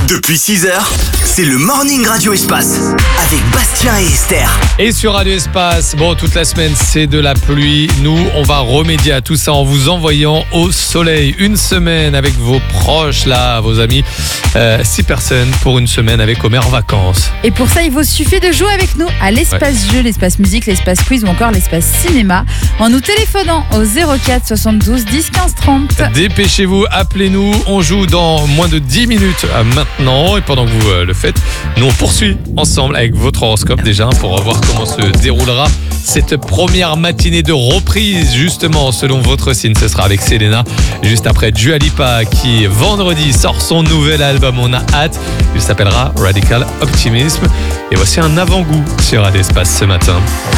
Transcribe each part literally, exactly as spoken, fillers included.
Depuis six heures, c'est le Morning Radio Espace avec Bastien et Esther. Et sur Radio Espace, bon, toute la semaine, c'est de la pluie. Nous, on va remédier à tout ça en vous envoyant au soleil. Une semaine avec vos proches, là, vos amis. Euh, six personnes pour une semaine avec Homer en vacances. Et pour ça, il vous suffit de jouer avec nous à l'espace ouais. jeu, l'espace musique, l'espace quiz ou encore l'espace cinéma en nous téléphonant au zéro quatre soixante-douze dix quinze trente. Dépêchez-vous, appelez-nous. On joue dans moins de dix minutes maintenant. Et pendant que vous euh, le faites, nous on poursuit ensemble avec votre horoscope déjà pour voir comment se déroulera cette première matinée de reprise justement selon votre signe. Ce sera avec Selena juste après Dua Lipa qui vendredi sort son nouvel album. On a hâte. Il s'appellera Radical Optimism. Et voici un avant-goût sur Radio Espace ce matin.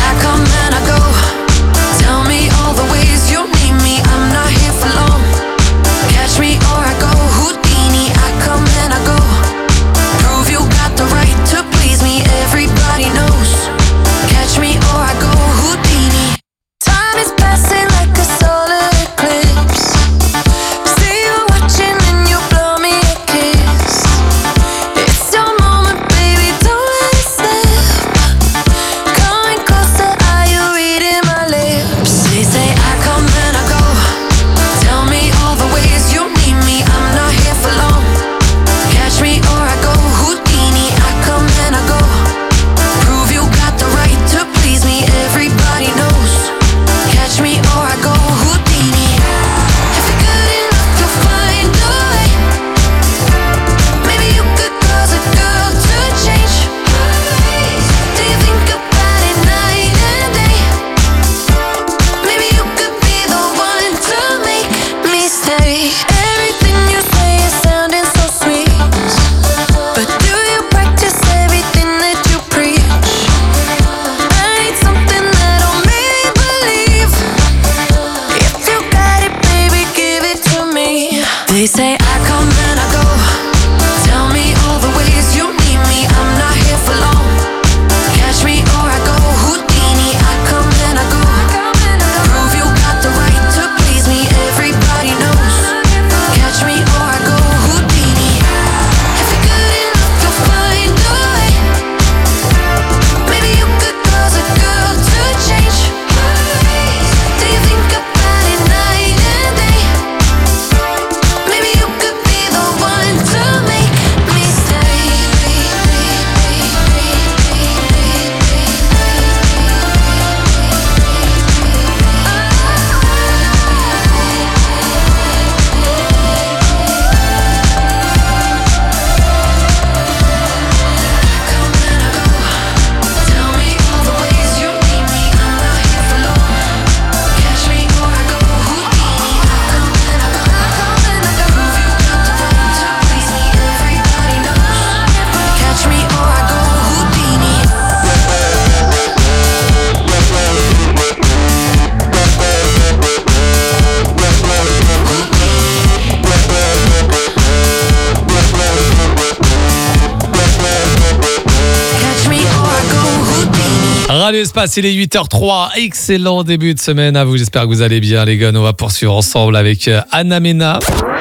Radio Espace, il est huit heures trois. Excellent début de semaine à vous. J'espère que vous allez bien, les gars. On va poursuivre ensemble avec Anna Mena.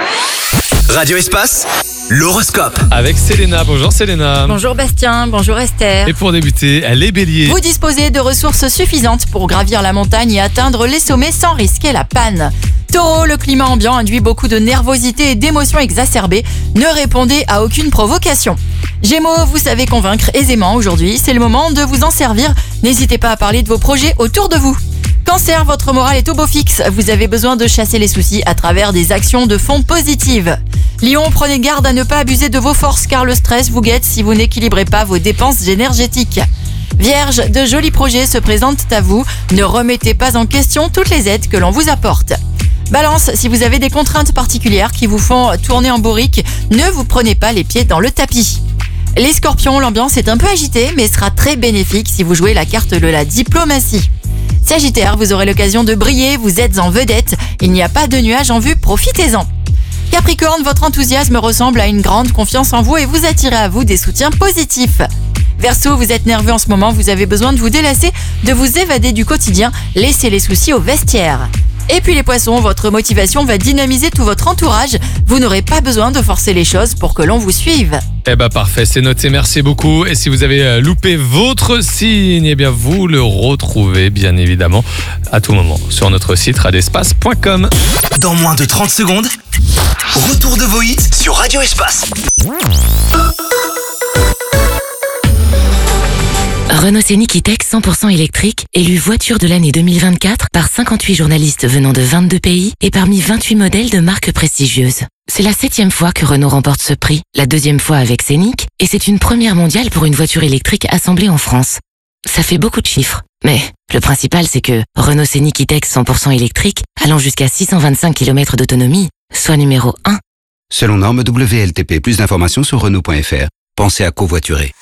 Radio Espace, l'horoscope. Avec Selena. Bonjour Selena. Bonjour Bastien, bonjour Esther. Et pour débuter, les béliers. Vous disposez de ressources suffisantes pour gravir la montagne et atteindre les sommets sans risquer la panne. Taureau, le climat ambiant induit beaucoup de nervosité et d'émotions exacerbées. Ne répondez à aucune provocation. Gémeaux, vous savez convaincre aisément aujourd'hui. C'est le moment de vous en servir. N'hésitez pas à parler de vos projets autour de vous. Cancer, votre morale est au beau fixe. Vous avez besoin de chasser les soucis à travers des actions de fond positives. Lion, prenez garde à ne pas abuser de vos forces car le stress vous guette si vous n'équilibrez pas vos dépenses énergétiques. Vierge, de jolis projets se présentent à vous. Ne remettez pas en question toutes les aides que l'on vous apporte. Balance, si vous avez des contraintes particulières qui vous font tourner en bourrique, ne vous prenez pas les pieds dans le tapis. Les scorpions, l'ambiance est un peu agitée mais sera très bénéfique si vous jouez la carte de la diplomatie. Sagittaire, vous aurez l'occasion de briller, vous êtes en vedette, il n'y a pas de nuages en vue, profitez-en. Capricorne, votre enthousiasme ressemble à une grande confiance en vous et vous attirez à vous des soutiens positifs. Verseau, vous êtes nerveux en ce moment, vous avez besoin de vous délasser, de vous évader du quotidien, laissez les soucis au vestiaire. Et puis les poissons, votre motivation va dynamiser tout votre entourage. Vous n'aurez pas besoin de forcer les choses pour que l'on vous suive. Eh ben parfait, c'est noté, merci beaucoup. Et si vous avez loupé votre signe, eh bien vous le retrouvez bien évidemment à tout moment sur notre site radiospace point com. Dans moins de trente secondes, retour de vos hits sur Radio Espace. Renault Scénic E-Tech cent pour cent électrique, élu voiture de l'année deux mille vingt-quatre par cinquante-huit journalistes venant de vingt-deux pays et parmi vingt-huit modèles de marques prestigieuses. C'est la septième fois que Renault remporte ce prix, la deuxième fois avec Scénic, et c'est une première mondiale pour une voiture électrique assemblée en France. Ça fait beaucoup de chiffres, mais le principal c'est que Renault Scénic E-Tech cent pour cent électrique, allant jusqu'à six cent vingt-cinq kilomètres d'autonomie, soit numéro un. Selon norme W L T P, plus d'informations sur Renault point F R. Pensez à covoiturer.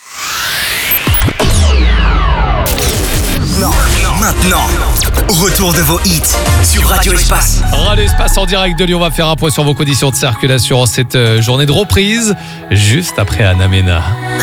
Maintenant, retour de vos hits sur Radio Espace. Radio Espace en direct de Lyon, on va faire un point sur vos conditions de circulation en cette euh, journée de reprise, juste après Ana Mena.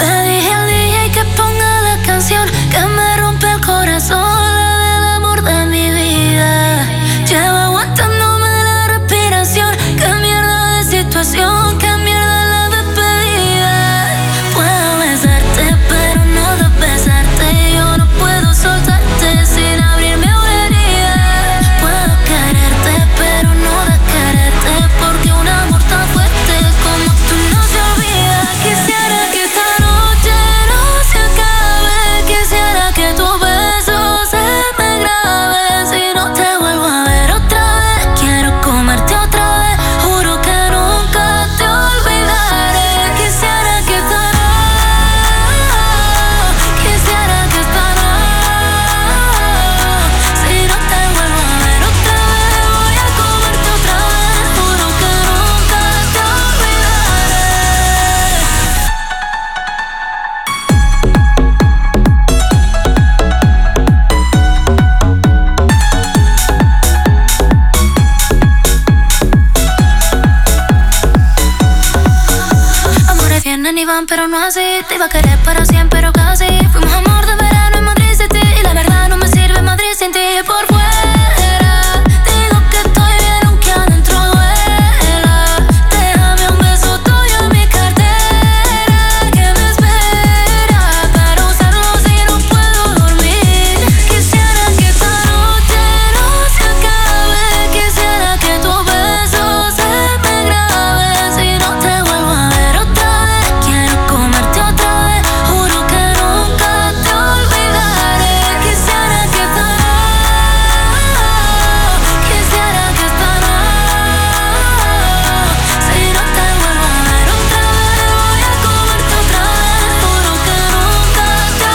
Pero no así, te iba a querer para siempre, pero casi. Fuimos amor de verano en Madrid City y la verdad no me sirve Madrid sin ti. Por fuera digo que estoy bien aunque adentro duela. Déjame un beso tuyo en mi cartera que me espera para usarlo si no puedo dormir. Quisiera que esta noche no se acabe. Quisiera que tu beso se me grabe si no te vuelvo a ver otra vez. Comerte otra vez, juro que nunca te olvidaré. Quisiera que esta quisiera que esta si no te vuelvo a ver otra vez, voy a comerte otra vez, juro que nunca te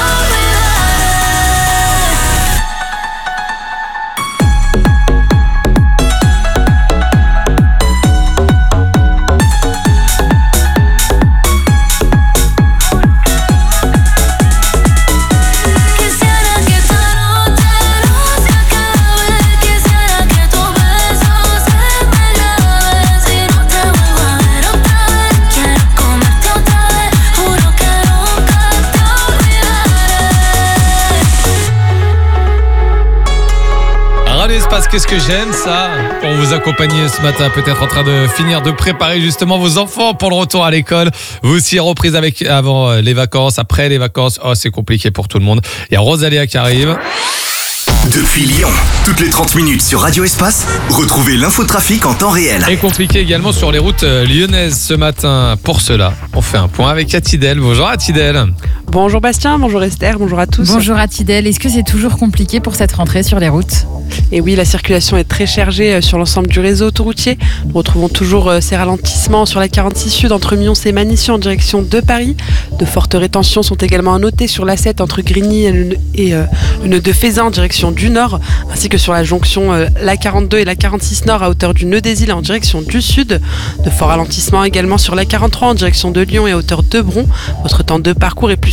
Qu'est-ce que j'aime ça pour vous accompagner ce matin, peut-être en train de finir de préparer justement vos enfants pour le retour à l'école. Vous aussi reprise avec avant les vacances, après les vacances. Oh, c'est compliqué pour tout le monde. Il y a Rosalia qui arrive. Depuis Lyon, toutes les trente minutes sur Radio Espace, retrouvez l'infotrafic en temps réel. Et compliqué également sur les routes lyonnaises ce matin. Pour cela, on fait un point avec Atidel. Bonjour Atidel. Bonjour Bastien, bonjour Esther, bonjour à tous. Bonjour Atidel, est-ce que c'est toujours compliqué pour cette rentrée sur les routes ? Et oui, la circulation est très chargée sur l'ensemble du réseau autoroutier. Nous retrouvons toujours ces ralentissements sur la quarante-six Sud entre Mions et Manissus en direction de Paris. De fortes rétentions sont également à noter sur l'A sept entre Grigny et le nœud de Faisan en direction du Nord, ainsi que sur la jonction la quarante-deux et la quarante-six Nord à hauteur du nœud des Îles en direction du Sud. De forts ralentissements également sur la quarante-trois en direction de Lyon et à hauteur de Bron. Votre temps de parcours est plus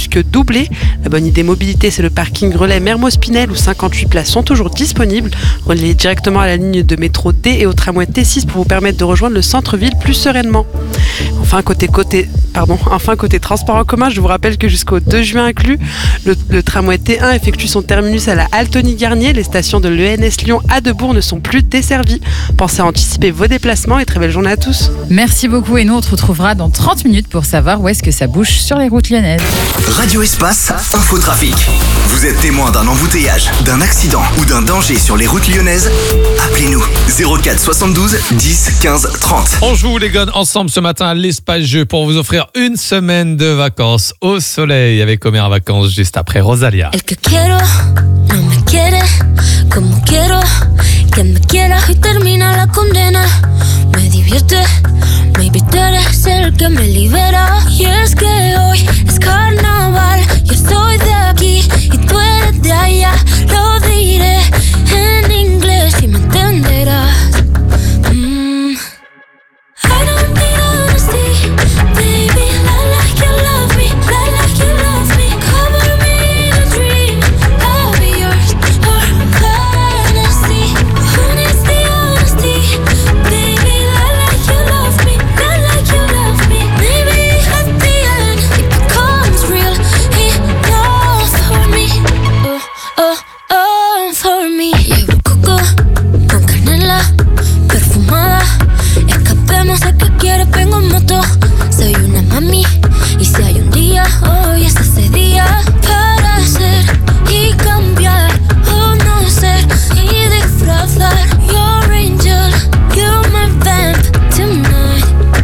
plus que doublé. La bonne idée mobilité, c'est le parking relais Mermoz-Pinel où cinquante-huit places sont toujours disponibles. Reliez directement à la ligne de métro D et au tramway T six pour vous permettre de rejoindre le centre-ville plus sereinement. Enfin côté, côté, pardon, enfin, côté transport en commun, je vous rappelle que jusqu'au deux juin inclus, le, le tramway T un effectue son terminus à la Altony-Garnier. Les stations de l'E N S Lyon à Debourg ne sont plus desservies. Pensez à anticiper vos déplacements et très belle journée à tous. Merci beaucoup et nous on te retrouvera dans trente minutes pour savoir où est-ce que ça bouge sur les routes lyonnaises. Radio Espace, Infotrafic. Vous êtes témoin d'un embouteillage, d'un accident ou d'un danger sur les routes lyonnaises? Appelez-nous zéro quatre soixante-douze dix quinze trente. On joue les gars ensemble ce matin à l'espace jeu pour vous offrir une semaine de vacances au soleil avec Omer Vacances juste après Rosalia. El que quiero no me quiere como quiero que me quiera y termina la condena. Me divierte, maybe tú eres el que me libera. Y es que hoy es carnaval, yo soy de aquí y tú eres de allá. Lo diré en inglés y me entenderás. Mm. I don't need honesty, baby, I like you love me, I like you love me. Cover me in a dream, I'll be yours for fantasy. Who needs the honesty, baby, I like you love me, I like you love me. Maybe at the end it becomes real enough for me. Oh, oh, oh, for me. Llevo coco con canela perfumada. Escapemos de que quieres, vengo en moto. Soy una mami y si hay un día, hoy es ese día para ser y cambiar o no ser y disfrazar. Your angel, you're my vamp tonight.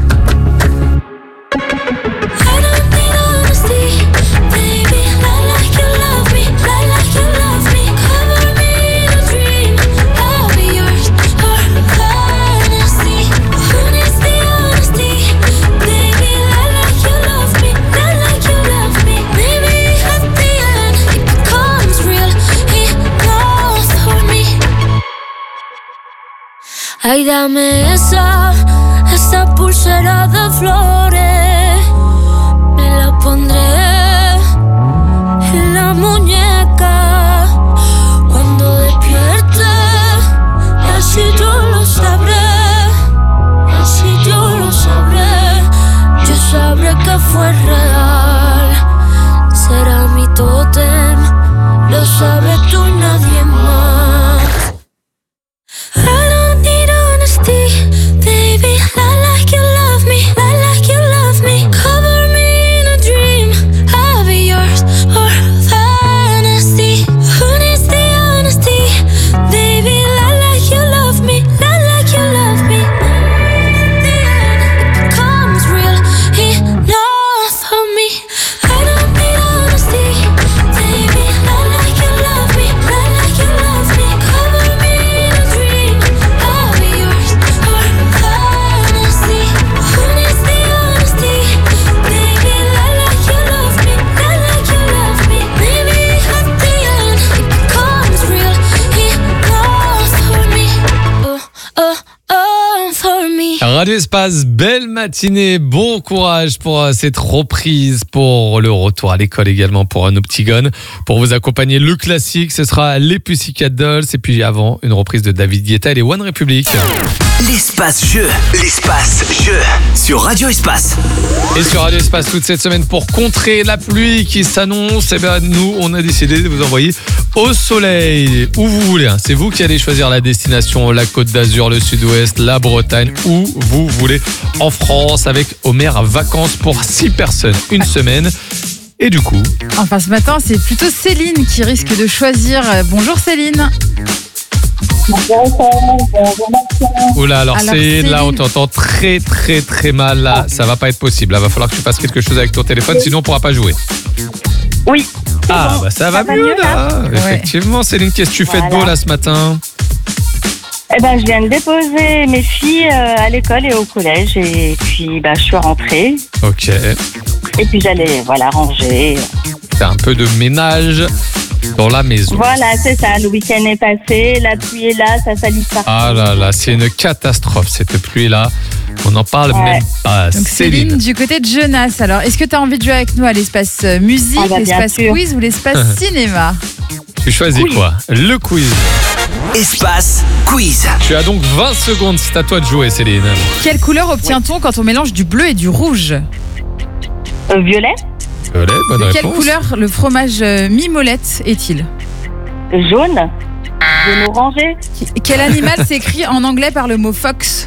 I don't need honesty, baby, I like you love me, I like you love me. Cover me in a dream, I'll be yours for fantasy. Who needs the honesty, baby, I like you love me, I like you love me. Maybe at the end it becomes real enough for me. Ay, dame esa, esa pulsera de flores. Me la pondré en la muñeca cuando despierte. Y así yo lo sabré, así yo lo sabré. Yo sabré que fue real. Será mi tótem, lo sabes tú y nadie más. I don't need honesty, baby, I like you love me, I like you love me. Cover me in a dream, I'll be yours for fantasy. Who needs the honesty, baby, I like you love me, I like you love me. At the end it becomes real enough for me. I don't need honesty, baby, I like you love me, I like you love me. Cover me in a dream, I'll be yours for fantasy. Who needs the honesty, baby, I like you love me, I like you love me. Maybe at the end it becomes real enough for me. Oh, oh, oh, for me. Radio Espace, belle matinée, bon courage pour euh, cette reprise, pour le retour à l'école également pour euh, nos petits gones. Pour vous accompagner, le classique, ce sera les Pussycat Dolls et puis avant, une reprise de David Guetta et les One Republic. L'espace jeu, l'espace jeu sur Radio Espace. Et sur Radio Espace toute cette semaine pour contrer la pluie qui s'annonce, eh ben nous on a décidé de vous envoyer au soleil, où vous voulez. Hein. C'est vous qui allez choisir la destination, la Côte d'Azur, le Sud-Ouest, la Bretagne, où vous voulez en France avec Omer Vacances pour six personnes, une semaine. Et du coup, Enfin ce matin c'est plutôt Céline qui risque de choisir. Bonjour Céline. oula, alors, Alors, c'est là, Céline. on t'entend très très très mal. Là, ça va pas être possible. Là, va falloir que tu fasses quelque chose avec ton téléphone, sinon on pourra pas jouer. Oui. Ah, bah ça va va mieux mieux, là. Ouais. Effectivement, Céline, qu'est-ce que tu fais de beau Voilà. là ce matin? Eh ben, je viens de déposer mes filles euh, à l'école et au collège et puis bah, je suis rentrée Ok. et puis j'allais voilà ranger. Fais un peu de ménage dans la maison. Voilà, c'est ça. Le week-end est passé, la pluie est là, ça salit pas. Ah là là, c'est une catastrophe cette pluie là. On n'en parle Ouais. même pas. Donc Céline, Céline. du côté de Jonas. Alors, est-ce que tu as envie de jouer avec nous à l'espace euh, musique, Ah bah, bien l'espace sûr. quiz ou l'espace cinéma? Tu choisis quoi? Le quiz. Espace quiz. Tu as donc vingt secondes, c'est à toi de jouer, Céline. Quelle couleur obtient-on quand on mélange du bleu et du rouge? Euh, violet, Violet, bonne De quelle réponse. couleur le fromage euh, mimolette est-il? jaune, jaune orangé, Qui- Quel animal s'écrit en anglais par le mot fox?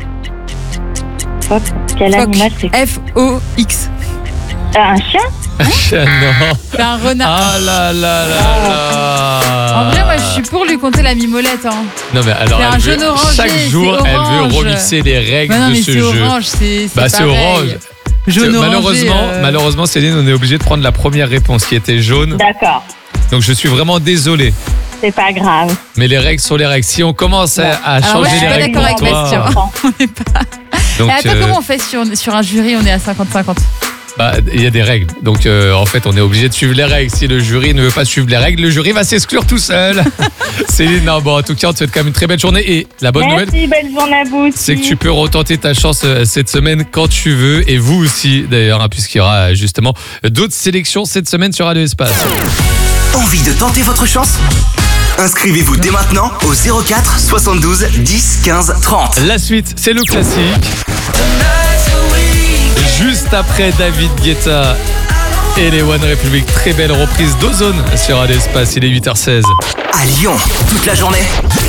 Fox. Quel Fox. animal c'est? F O X. Euh, Un chien? Ah, non. C'est un renard. Ah là là là là. En vrai, moi, je suis pour lui compter la mimolette. Hein. Non mais alors, C'est elle un veut- jaune orangé, chaque jour, c'est elle veut orange. remixer les règles Mais non, de mais ce c'est jeu. orange, c'est c'est Bah c'est pareil. orange. Jaune C'est- orangé, malheureusement, euh, malheureusement, Céline, on est obligé de prendre la première réponse qui était jaune. D'accord, Donc je suis vraiment désolé. c'est pas grave. Mais les règles sont les règles. Si on commence à, à Alors, moi, changer je suis les pas règles d'accord pour avec toi, Bastien. On est pas... donc Et attends, euh, comment on fait sur, sur un jury? On est à cinquante cinquante. bah, il y a des règles. Donc euh, en fait, on est obligé de suivre les règles. Si le jury ne veut pas suivre les règles, le jury va s'exclure tout seul. Céline, non, bon, en tout cas, on te souhaite quand même une très belle journée. Et la bonne nouvelle, Merci, belle journée à vous aussi. c'est que tu peux retenter ta chance euh, cette semaine quand tu veux. Et vous aussi, d'ailleurs, hein, puisqu'il y aura euh, justement d'autres sélections cette semaine sur Radio Espace. Envie de tenter votre chance? Inscrivez-vous dès maintenant au zéro quatre soixante-douze dix quinze trente. La suite, c'est le classique. Juste après David Guetta et les One Republic. Très belle reprise d'Ozone sur Radio Espace. Il est huit heures seize. À Lyon, toute la journée.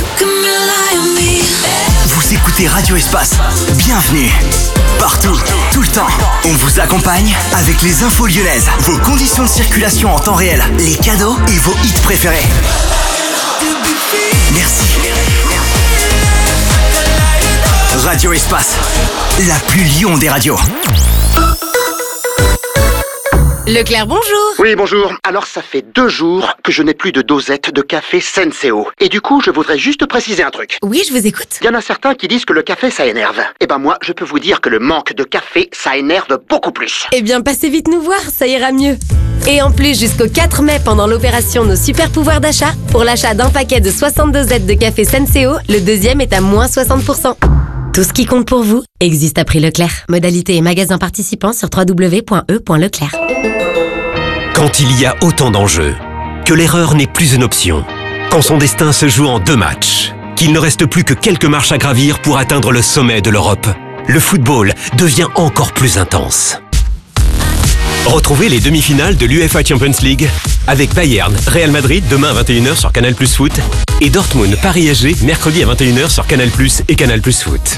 Vous écoutez Radio Espace. Bienvenue. Partout, tout le temps. On vous accompagne avec les infos lyonnaises, vos conditions de circulation en temps réel, les cadeaux et vos hits préférés. Merci. Radio Espace, la plus Lyon des radios. Leclerc, bonjour. Oui, bonjour. Alors, ça fait deux jours que je n'ai plus de dosette de café Senseo. Et du coup, je voudrais juste préciser un truc. Oui, je vous écoute. Il y en a certains qui disent que le café, ça énerve. Eh ben moi, je peux vous dire que le manque de café, ça énerve beaucoup plus. Eh bien, passez vite nous voir, ça ira mieux. Et en plus, jusqu'au quatre mai, pendant l'opération Nos Super Pouvoirs d'achat, pour l'achat d'un paquet de soixante dosettes de café Senseo, le deuxième est à moins soixante pour cent. Tout ce qui compte pour vous existe à prix Leclerc. Modalité et magasin participants sur w w w point e point leclerc. Quand il y a autant d'enjeux, que l'erreur n'est plus une option, quand son destin se joue en deux matchs, qu'il ne reste plus que quelques marches à gravir pour atteindre le sommet de l'Europe, le football devient encore plus intense. Retrouvez les demi-finales de l'U E F A Champions League avec Bayern, Real Madrid demain à vingt et une heures sur Canal Plus Foot et Dortmund, Paris S G mercredi à vingt et une heures sur Canal Plus et Canal Plus Foot.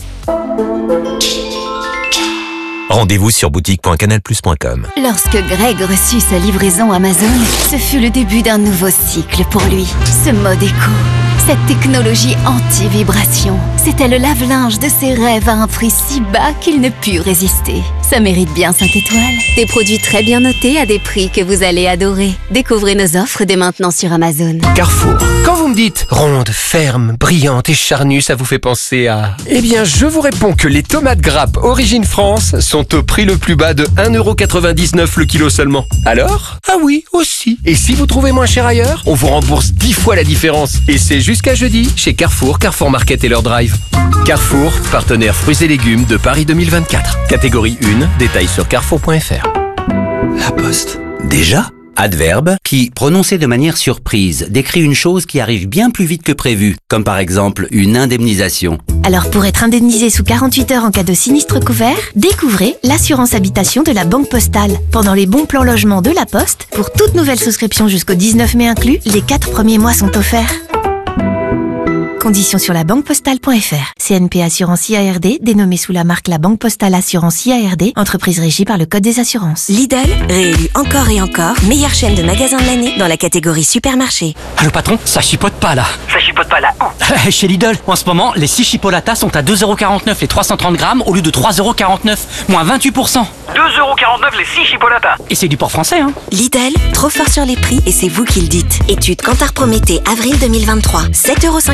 Rendez-vous sur boutique point canal plus point com. Lorsque Greg reçut sa livraison Amazon, ce fut le début d'un nouveau cycle pour lui. Ce mode éco, cette technologie anti-vibration, c'était le lave-linge de ses rêves à un prix si bas qu'il ne put résister. Ça mérite bien cinq étoiles. Des produits très bien notés à des prix que vous allez adorer. Découvrez nos offres dès maintenant sur Amazon. Carrefour. Quand vous me dites ronde, ferme, brillante et charnue, ça vous fait penser à... Eh bien, je vous réponds que les tomates grappes Origine France sont au prix le plus bas de un euro quatre-vingt-dix-neuf le kilo seulement. Alors? Ah oui, aussi. Et si vous trouvez moins cher ailleurs, on vous rembourse dix fois la différence. Et c'est jusqu'à jeudi chez Carrefour, Carrefour Market et leur drive. Carrefour, partenaire fruits et légumes de Paris deux mille vingt-quatre. Catégorie un, détails sur carrefour point f r. La Poste. Déjà? Adverbe qui, prononcé de manière surprise, décrit une chose qui arrive bien plus vite que prévu, comme par exemple une indemnisation. Alors pour être indemnisé sous quarante-huit heures en cas de sinistre couvert, découvrez l'assurance habitation de la Banque Postale. Pendant les bons plans logement de la Poste, pour toute nouvelle souscription jusqu'au dix-neuf mai inclus, les quatre premiers mois sont offerts. Conditions sur la banque postale point f r. C N P Assurance I A R D, dénommée sous la marque La Banque Postale Assurance I A R D, entreprise régie par le Code des assurances. Lidl, réélu encore et encore, meilleure chaîne de magasins de l'année dans la catégorie supermarché. Allô patron, ça chipote pas là. Ça chipote pas là. Oh. Chez Lidl, en ce moment, les six chipolatas sont à deux euros quarante-neuf les trois cent trente grammes au lieu de trois euros quarante-neuf, moins vingt-huit pour cent. deux euros quarante-neuf les six chipolatas. Et c'est du port français, hein. Lidl, trop fort sur les prix et c'est vous qui le dites. Étude Kantar Prométhée, avril deux mille vingt-trois. sept euros cinquante-cinq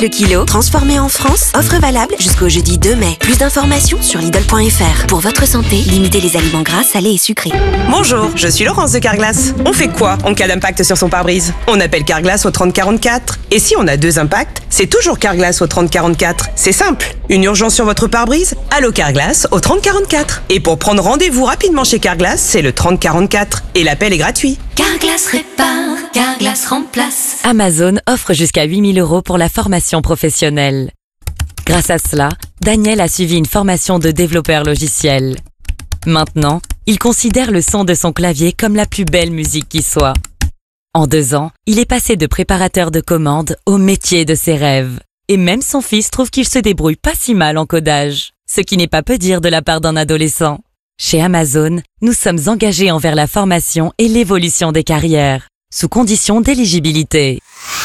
le kilo, transformé en France. Offre valable jusqu'au jeudi deux mai. Plus d'informations sur Lidl point F R. Pour votre santé, limitez les aliments gras, salés et sucrés. Bonjour, je suis Laurence de Carglass. On fait quoi en cas d'impact sur son pare-brise? On appelle Carglass au trente quarante-quatre. Et si on a deux impacts, c'est toujours Carglass au trente quarante-quatre. C'est simple. Une urgence sur votre pare-brise? Allô Carglass au trente quarante-quatre. Et pour prendre rendez-vous rapidement chez Carglass, c'est le trente quarante-quatre. Et l'appel est gratuit. Carglass répare, Carglass remplace. Amazon offre jusqu'à huit mille euros pour la formation professionnelle. Grâce à cela, Daniel a suivi une formation de développeur logiciel. Maintenant, il considère le son de son clavier comme la plus belle musique qui soit. En deux ans, il est passé de préparateur de commandes au métier de ses rêves. Et même son fils trouve qu'il se débrouille pas si mal en codage, ce qui n'est pas peu dire de la part d'un adolescent. Chez Amazon, nous sommes engagés envers la formation et l'évolution des carrières, sous condition d'éligibilité.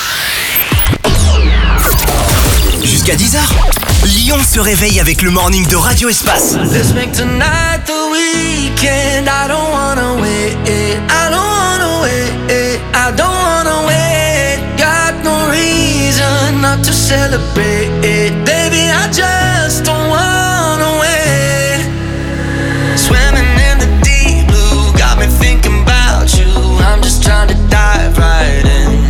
Jusqu'à dix heures, Lyon se réveille avec le morning de Radio Espace. Let's make tonight the weekend. I don't wanna wait. I don't wanna wait. I don't wanna wait. Got no reason not to celebrate. Baby, I just don't wanna wait. Swimming in the deep blue, got me thinking about you. I'm just trying to dive right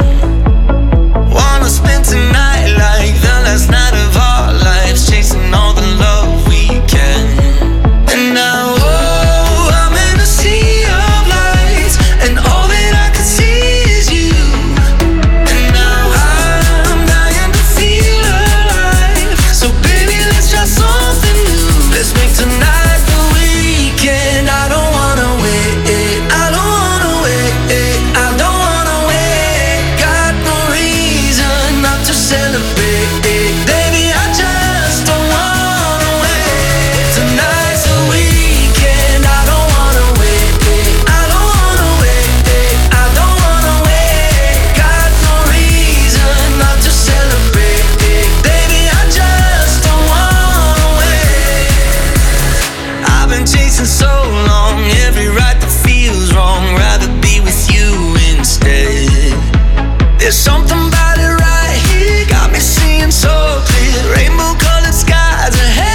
in. Wanna spend tonight like the last night of our lives, chasing all the love we can. And now, oh, I'm in a sea of lights, and all that I can see is you. And now I'm dying to feel alive. So baby, let's try something new. Let's make tonight the weekend. I don't wanna wait. I don't wanna wait. I don't wanna wait. Got no reason not to celebrate. Baby, I just don't wanna wait. Tonight's the weekend. I don't wanna wait. I don't wanna wait. I don't wanna wait. Got no reason not to celebrate. Baby, I just don't wanna wait. I've been chasing so long, every ride that feels wrong. Rather be with you instead. There's something about it right here, got me seeing so clear. Rainbow colored skies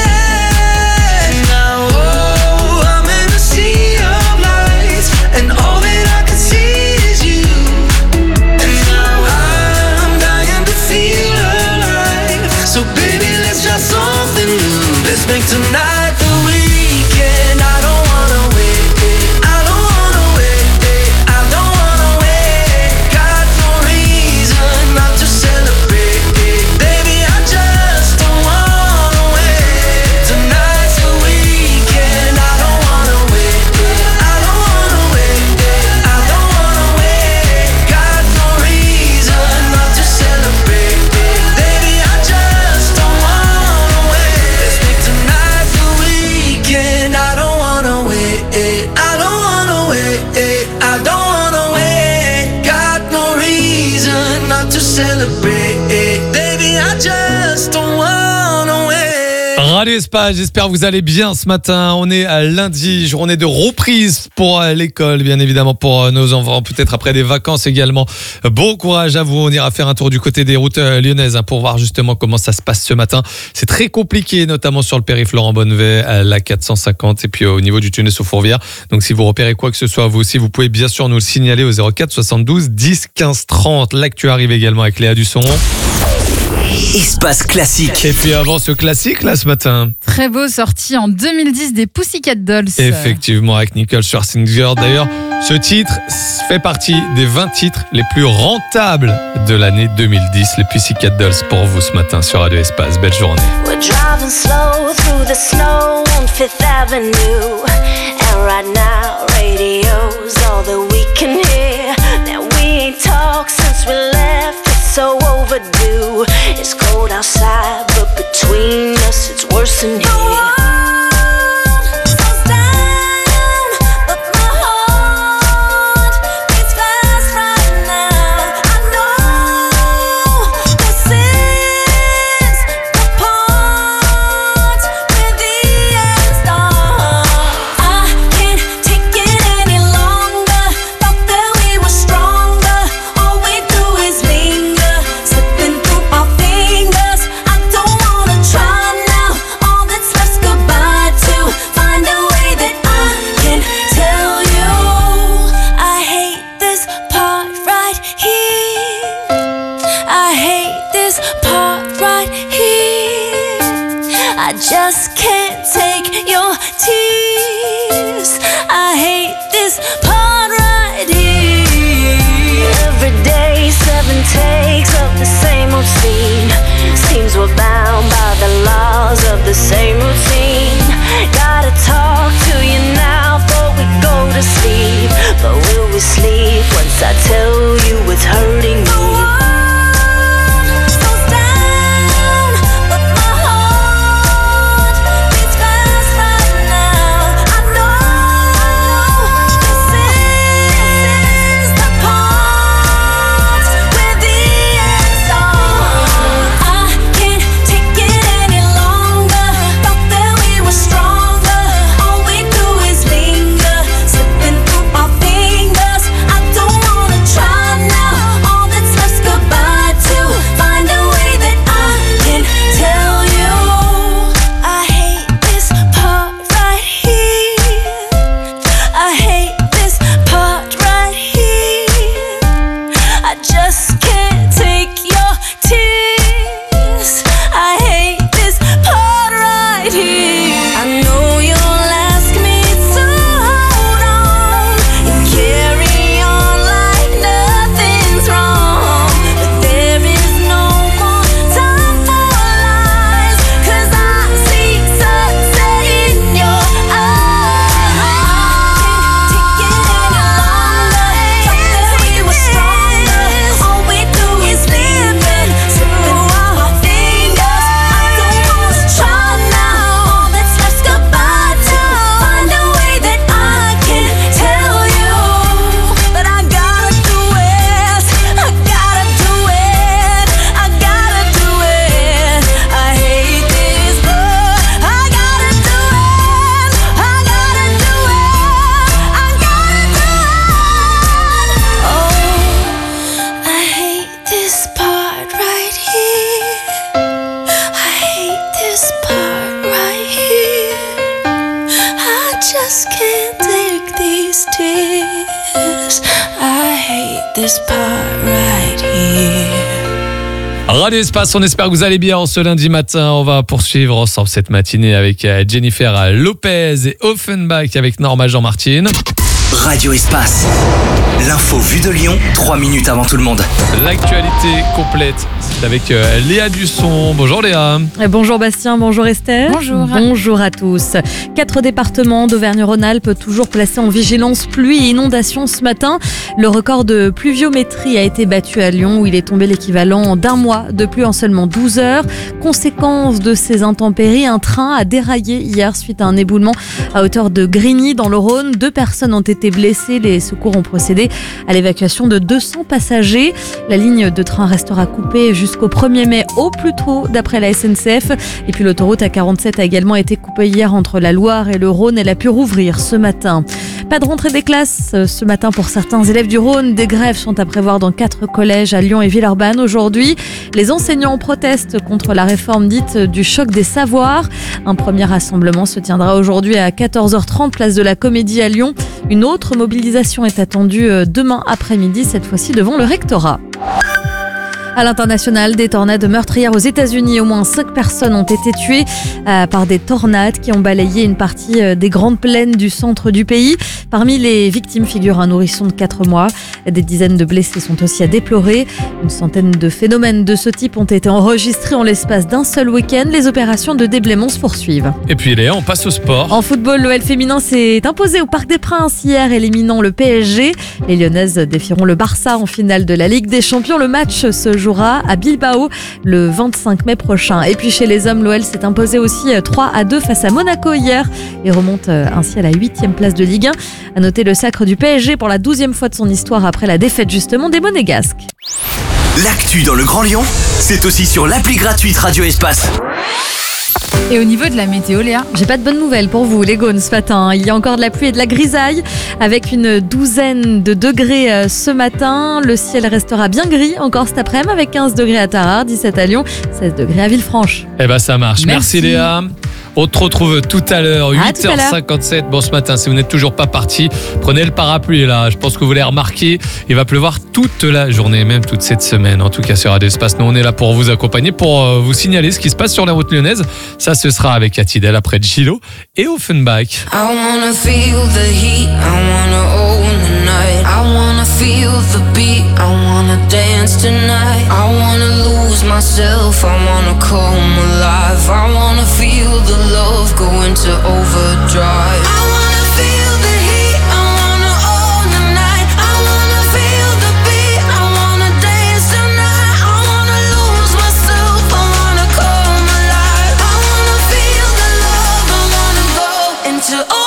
ahead. Now, oh, I'm in a sea of lights, and all that I can see is you. And now I'm dying to feel alive. So baby, let's try something new. Let's make tonight the weekend. I don't wanna wait. I don't wanna wait. I don't wanna wait. Got no reason not to celebrate. Baby, I just don't wanna wait. Tonight's the weekend. I don't wanna wait. I don't wanna wait. I don't wanna wait. Got no reason not to celebrate. Baby, I just don't wanna wait. Let's make tonight the weekend. I don't wanna wait. I don't wanna wait. I don't wanna wait. Got no reason not to celebrate. Baby, I just don't wanna wait. Radio Espace, j'espère que vous allez bien ce matin. On est à lundi, journée de reprise pour euh, l'école, bien évidemment pour euh, nos enfants, peut-être après des vacances également. Bon courage à vous, on ira faire un tour du côté des routes euh, lyonnaises hein, pour voir justement comment ça se passe ce matin. C'est très compliqué, notamment sur le périph' Laurent Bonnevet, à la quatre cent cinquante et puis euh, au niveau du tunnel sous Fourvière. Donc si vous repérez quoi que ce soit, vous aussi, vous pouvez bien sûr nous le signaler au zéro quatre soixante-douze dix quinze trente. L'actu arrive également avec Léa Dusson. Espace classique. Et puis avant ce classique là ce matin. Très beau, sorti en deux mille dix des Pussycat Dolls. Effectivement, avec Nicole Scherzinger. D'ailleurs, ce titre fait partie des vingt titres les plus rentables de l'année deux mille dix. Les Pussycat Dolls pour vous ce matin sur Radio Espace. Belle journée. We're driving slow through the snow on Fifth Avenue. And right now, radio's all that we can hear. Now we ain't talked since we left, it's so overdue. It's cold outside, but between us it's worse in here. I can't take it just can't take your tears. I hate this part right here. Every day, seven takes of the same old scene. Seems we're bound by the laws of the same routine. Gotta talk to you now before we go to sleep. But will we sleep once I tell you it's hurting me? Radio Espace, on espère que vous allez bien ce lundi matin. On va poursuivre ensemble cette matinée avec Jennifer Lopez et Offenbach avec Norma Jean-Martin. Radio Espace, l'info vue de Lyon, trois minutes avant tout le monde. L'actualité complète, c'est avec Léa Dusson. Bonjour Léa. Bonjour Bastien, bonjour Esther. Bonjour. Bonjour à tous. Quatre départements d'Auvergne-Rhône-Alpes toujours placés en vigilance pluie et inondation ce matin. Le record de pluviométrie a été battu à Lyon où il est tombé l'équivalent d'un mois de pluie en seulement douze heures. Conséquence de ces intempéries, un train a déraillé hier suite à un éboulement à hauteur de Grigny dans le Rhône. Deux personnes ont été blessés. Les secours ont procédé à l'évacuation de deux cents passagers. La ligne de train restera coupée jusqu'au premier mai au plus tôt d'après la S N C F. Et puis l'autoroute A quarante-sept a également été coupée hier entre la Loire et le Rhône. Elle a pu rouvrir ce matin. Pas de rentrée des classes ce matin pour certains élèves du Rhône. Des grèves sont à prévoir dans quatre collèges à Lyon et Villeurbanne aujourd'hui. Les enseignants protestent contre la réforme dite du choc des savoirs. Un premier rassemblement se tiendra aujourd'hui à quatorze heures trente place de la Comédie à Lyon. Une autre mobilisation est attendue demain après-midi, cette fois-ci devant le rectorat. À l'international, des tornades meurtrières aux États-Unis. Au moins cinq personnes ont été tuées euh, par des tornades qui ont balayé une partie euh, des grandes plaines du centre du pays. Parmi les victimes figure un nourrisson de quatre mois. Des dizaines de blessés sont aussi à déplorer. Une centaine de phénomènes de ce type ont été enregistrés en l'espace d'un seul week-end. Les opérations de déblaiement se poursuivent. Et puis Léa, on passe au sport. En football, l'O L féminin s'est imposé au Parc des Princes hier, éliminant le P S G. Les Lyonnaises défieront le Barça en finale de la Ligue des Champions. Le match se jouera à Bilbao le vingt-cinq mai prochain. Et puis chez les hommes, l'O L s'est imposé aussi trois à deux face à Monaco hier et remonte ainsi à la huitième place de Ligue un. À noter le sacre du P S G pour la douzième fois de son histoire après la défaite justement des Monégasques. L'actu dans le Grand Lyon, c'est aussi sur l'appli gratuite Radio Espace. Et au niveau de la météo, Léa, j'ai pas de bonnes nouvelles pour vous, les Gaunes, ce matin. Il y a encore de la pluie et de la grisaille avec une douzaine de degrés ce matin. Le ciel restera bien gris encore cet après-midi avec quinze degrés à Tarare, dix-sept à Lyon, seize degrés à Villefranche. Eh ben ça marche. Merci, Merci Léa. On te retrouve tout à l'heure, huit heures cinquante-sept. Bon, ce matin, si vous n'êtes toujours pas parti, prenez le parapluie là. Je pense que vous l'avez remarqué. Il va pleuvoir toute la journée, même toute cette semaine. En tout cas, sur Radio Espace, nous, on est là pour vous accompagner, pour vous signaler ce qui se passe sur la route lyonnaise. Ça Ça, ce sera avec Atidel après Gilo et Offenbach. I wanna feel the heat, I wanna own the night. I wanna feel the beat, I wanna dance tonight. I wanna lose myself, I wanna come alive. I wanna feel the love go into overdrive. I wanna feel the heat, I wanna own the night. I wanna feel the beat, I wanna dance tonight. I wanna lose myself, I wanna come alive. I wanna feel the love, I wanna go into overdrive.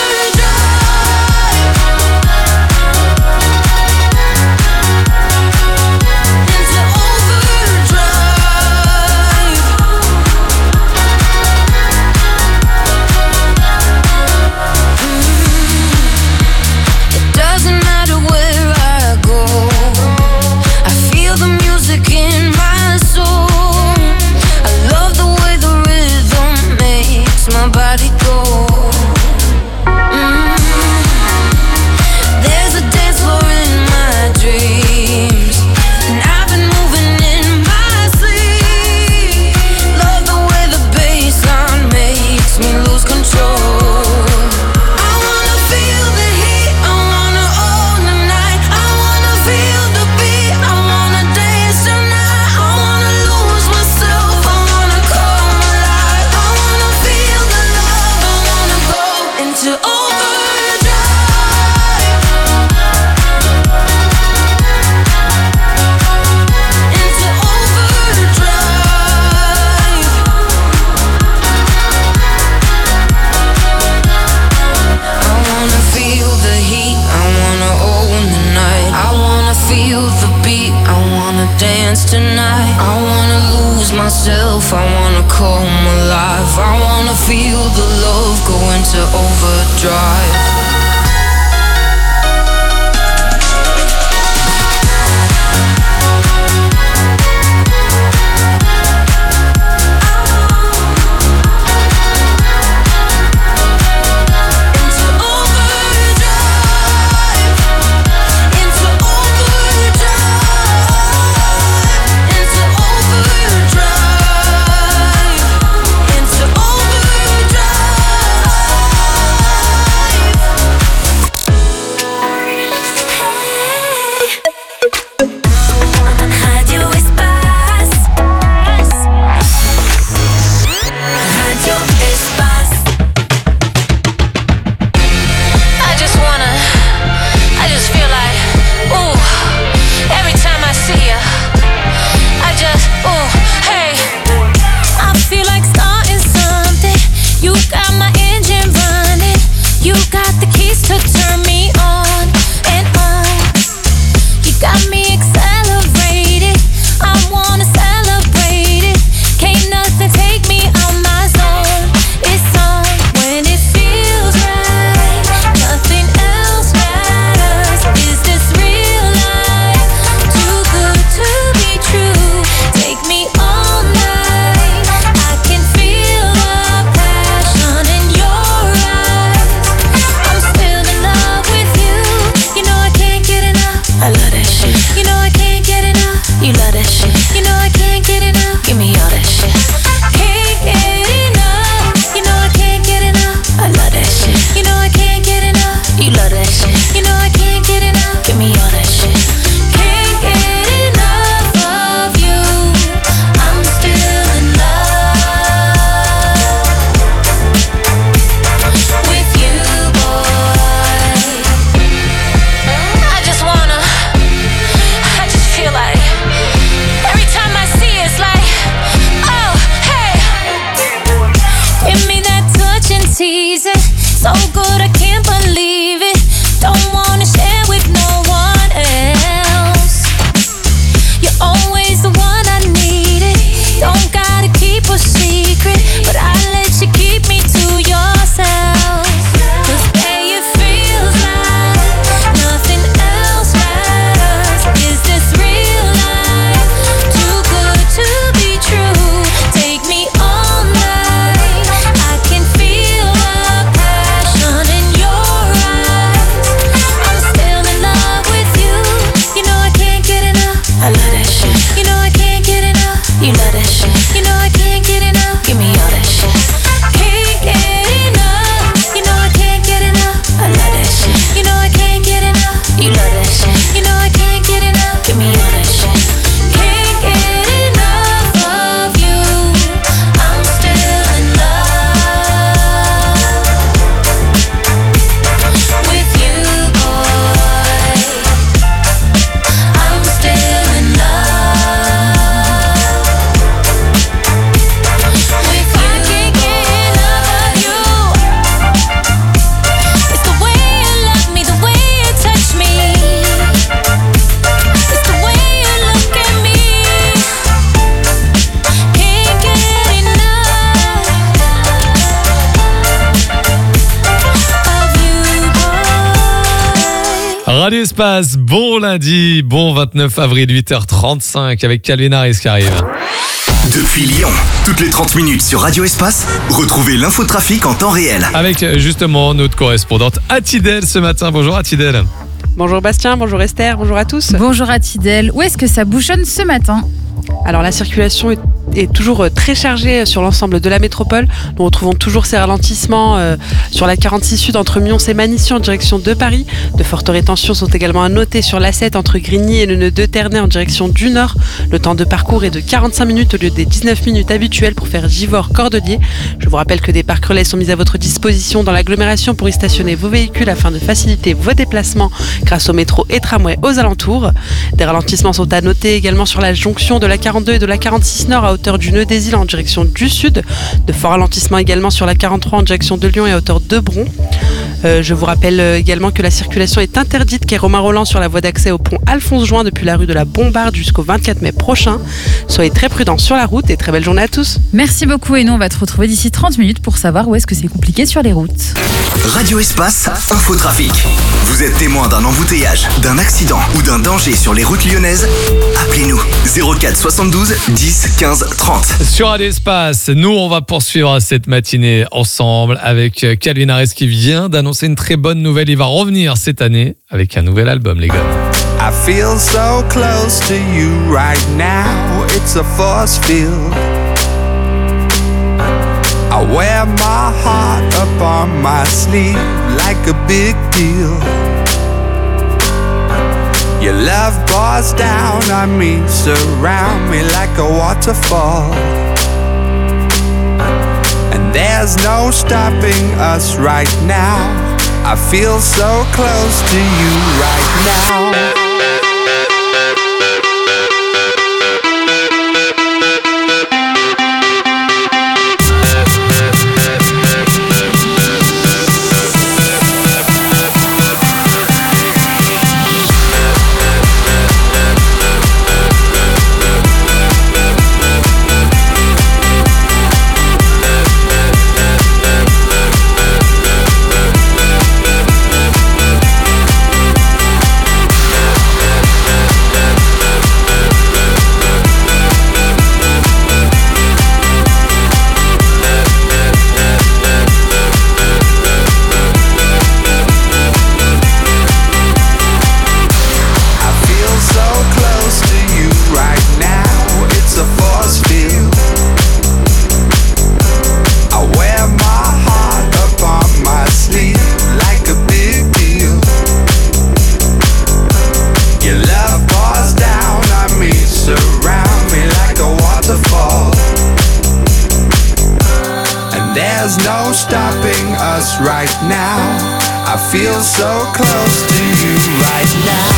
Myself, I wanna come alive. I wanna feel the love go into overdrive. Take me all night. I can feel the passion You love that shit. You know I can't get enough. Give me all that shit. Can't get enough of you. I'm still in love with you, boy. I'm still in love with you. I can't get enough of you. It's the way you love me, the way you touch me. It's the way you look at me. Can't get enough of you, boy. Radio Espace, bon lundi, bon vingt-neuf avril, huit heures trente-cinq avec Calvin Harris qui arrive. Depuis Lyon, toutes les trente minutes sur Radio Espace, retrouvez l'infotrafic en temps réel. Avec euh, justement notre correspondante Atidel ce matin. Bonjour Atidel. Bonjour Bastien, bonjour Esther, bonjour à tous. Bonjour Atidel. Où est-ce que ça bouchonne ce matin ? Alors la circulation est, est toujours euh, très chargée sur l'ensemble de la métropole. Nous retrouvons toujours ces ralentissements euh, sur la quarante-six Sud entre Mions et Manisy en direction de Paris. De fortes rétentions sont également à noter sur l'A sept entre Grigny et le nœud de Ternay en direction du Nord. Le temps de parcours est de quarante-cinq minutes au lieu des dix-neuf minutes habituelles pour faire Givors-Cordeliers. Je vous rappelle que des parcs relais sont mis à votre disposition dans l'agglomération pour y stationner vos véhicules afin de faciliter vos déplacements grâce au métro et tramway aux alentours. Des ralentissements sont à noter également sur la jonction de la quarante-deux et de la quarante-six Nord à hauteur du nœud des îles en direction du Sud. De forts ralentissements également sur la quarante-trois en direction de Lyon et à hauteur de Bron. Euh, je vous rappelle également que la circulation est interdite quai Romain-Rolland sur la voie d'accès au pont Alphonse-Join depuis la rue de la Bombarde jusqu'au vingt-quatre mai prochain. Soyez très prudents sur la route et très belle journée à tous. Merci beaucoup et nous on va te retrouver d'ici trente minutes pour savoir où est-ce que c'est compliqué sur les routes. Radio Espace, infotrafic. Vous êtes témoin d'un embouteillage, d'un accident ou d'un danger sur les routes lyonnaises ? Appelez-nous zéro quatre soixante-douze dix quinze trente. Sur Radio Espace, nous on va poursuivre cette matinée ensemble avec Calvin Harris qui vient d'annoncer une très bonne nouvelle. Il va revenir cette année avec un nouvel album, les gars. I feel so close to you right now. It's a force field. I wear my heart up on my sleeve like a big deal. Your love pours down on me, surround me like a waterfall. And there's no stopping us right now. I feel so close to you right now. Right now, I feel so close to you right now.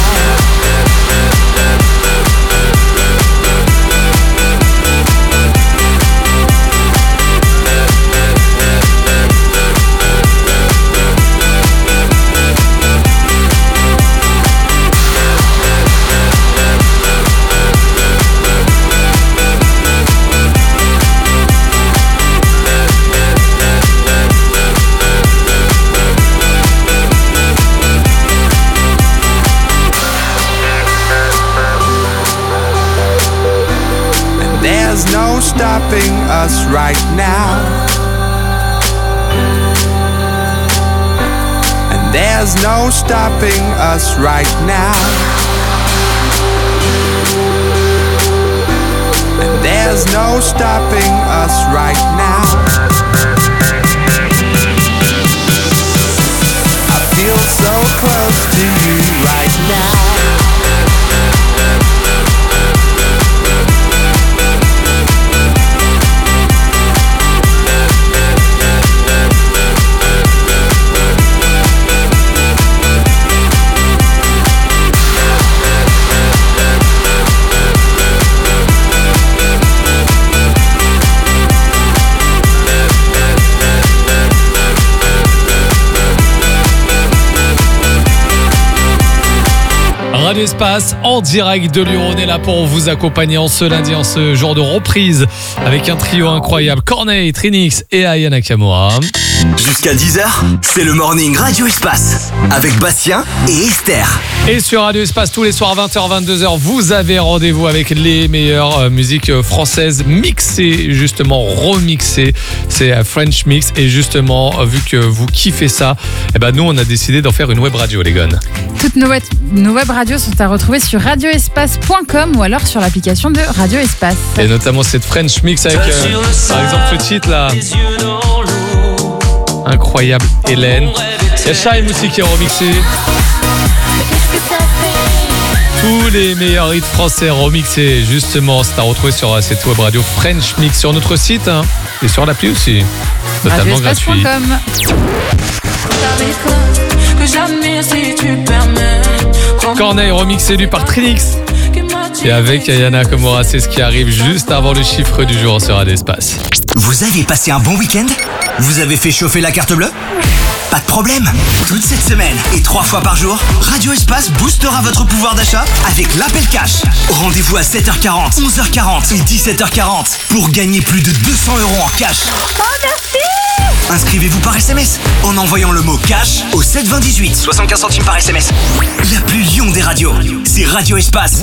Stopping us right now. And there's no stopping us right now. And there's no stopping us right now. I feel so close to you right now. Radio Espace en direct de Lyon. On est là pour vous accompagner en ce lundi, en ce jour de reprise avec un trio incroyable, Corneille, Trinix et Aya Nakamura. Jusqu'à dix heures, c'est le Morning Radio Espace avec Bastien et Esther. Et sur Radio Espace, tous les soirs vingt heures vingt-deux heures, vous avez rendez-vous avec les meilleures euh, musiques françaises mixées, justement remixées. C'est euh, French Mix. Et justement, euh, vu que vous kiffez ça, eh ben nous, on a décidé d'en faire une web radio, les gars. Toutes nos web, nos web radios sont à retrouver sur radio espace point com ou alors sur l'application de Radio Espace. Et notamment cette French Mix avec, euh, par exemple, le titre là. Incroyable, Hélène. Il y a Shaim aussi qui est remixé. Tous les meilleurs hits français remixés, justement, c'est à retrouver sur cette web radio French Mix sur notre site hein, et sur l'appli aussi. Totalement gratuit. Corneille remixé lui par Trinix. Et avec Aya Nakamura, c'est ce qui arrive juste avant le chiffre du jour sur Radio Espace. Vous avez passé un bon week-end ? Vous avez fait chauffer la carte bleue ? Pas de problème. Toute cette semaine et trois fois par jour, Radio Espace boostera votre pouvoir d'achat avec l'appel cash. Rendez-vous à sept heures quarante, onze heures quarante et dix-sept heures quarante pour gagner plus de deux cents euros en cash. Oh, merci! Inscrivez-vous par S M S en envoyant le mot cash au sept vingt dix-huit, soixante-quinze centimes par S M S. La plus Lyon des radios, c'est Radio Espace.